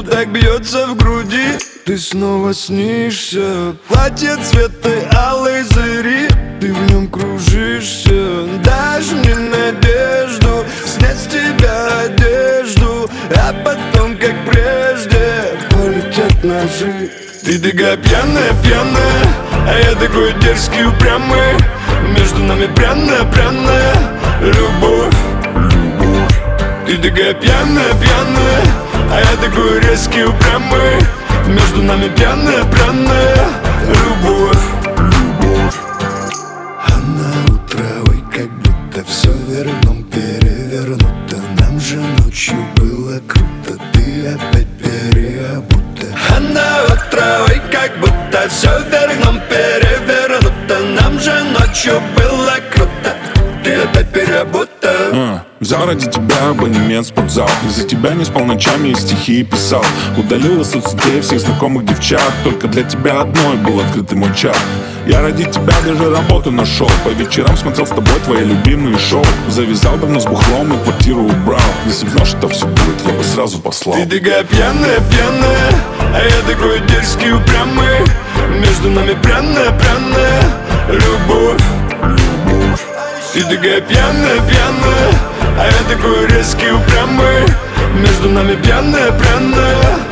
так бьется в груди. Ты снова снишься, платье цвета алой зари. Ты в нем кружишься, дашь мне надежду снять с тебя одежду, а потом, как прежде, полетят ножи. Ты такая пьяная, пьяная, а я такой дерзкий, упрямый. Между нами пряная, пряная любовь, любовь. Ты такая пьяная, пьяная, а я такой резкий, упрямый. Между нами пьяная, пряная любовь, любовь. А на утро, ой, как будто все верном перевернуто. Нам же ночью было круто, ты опять переобута. А на утро, ой, как будто все верном перевернуто. Нам же ночью было круто, ты опять переобута. Взял ради тебя абонемент в спортзал. Из-за тебя не спал ночами и стихи писал. Удалил из соцсетей всех знакомых девчат. Только для тебя одной был открытый мой чат. Я ради тебя даже работу нашел. По вечерам смотрел с тобой твои любимые шоу. Завязал давно с бухлом и квартиру убрал. Если б знал, что все будет, я бы сразу послал. Ты такая пьяная, пьяная, а я такой дерзкий, упрямый. Между нами пряная, пряная любовь, любовь. Ты такая пьяная, пьяная, а я такой резкий, упрямый. Между нами пьяная, пряная